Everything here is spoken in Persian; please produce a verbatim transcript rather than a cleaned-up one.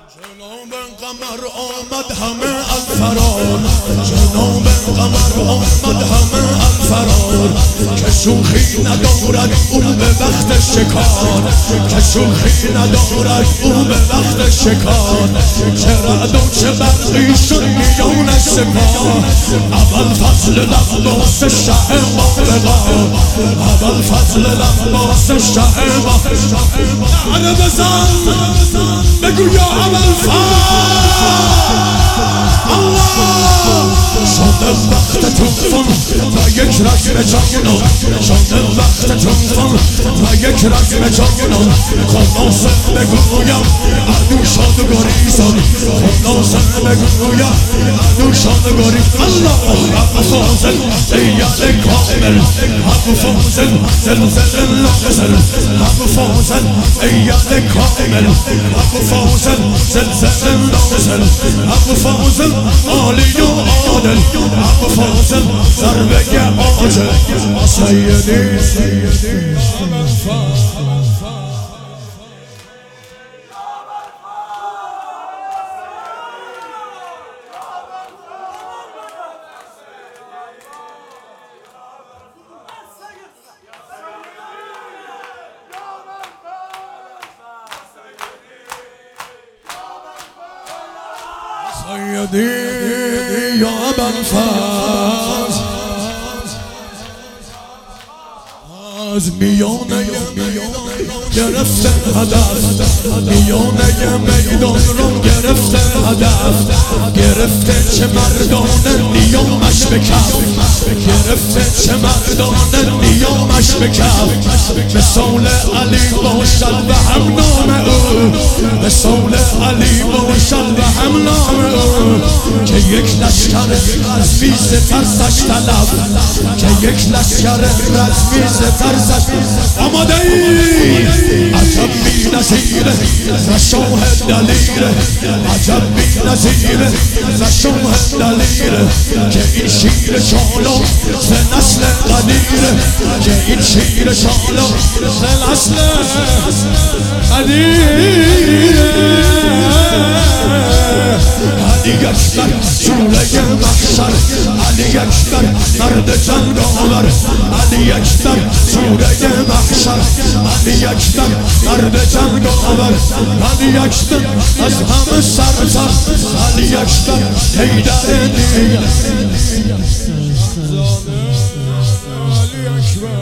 جناب قمر آمد همه الفرار، جناب قمر آمد همه الفرار، که شوخی ندارد او به وقت شکار، که شوخی ندارد او به وقت شکار، چه رعد و چه برقی شد میان سپاه، اول فضل العباس شه مابقا، اول فضل العباس شه مابقا. نعره بزن بگو یا اول فضل الله. شده وقت توفان و یک رگم جانان، شده وقت توفان و یک رگم جانان، خلاصه بگویم عدو شاد و گریزان، خلاصه بگویم عدو شاد و گریزان. الله ابو فاضل ایال کامل، ابو فاضل زلزل نازل، ابو فاضل ایال کامل، ابو فاضل زلزل نازل، ابو فاضل عالی و عادل، ابو فاضل ضربه عاجل. سیدی سیدی سیدی یا ابوالفضل، از میانه میدان گرفته هدف، میانه میدان رو گرفته هدف، گرفته چه مردان نیامش به کف، گرفته چه مردان نیامش به کف، مثال علی باشد و هم نام او، مثال علی باشد و هم نام او، که یک لشکر رزمی ز ترسش طلب، که یک لشکر رزمی ز ترسش آماده ای. عجب بی نظیره و شاه دلیره، عجب بی نظیره و شاه دلیره، که این شیر چالاک ز نسل قدیره، که این شیر چالاک ز نسل قدیره. علی اکبر سوره محشر، علی اکبر مرد جنگاور، علی اکبر سوره محشر، علی اکبر مرد جنگاور، علی اکبر از همه سرتر، علی اکبر حیدر دیگر. علی اکبر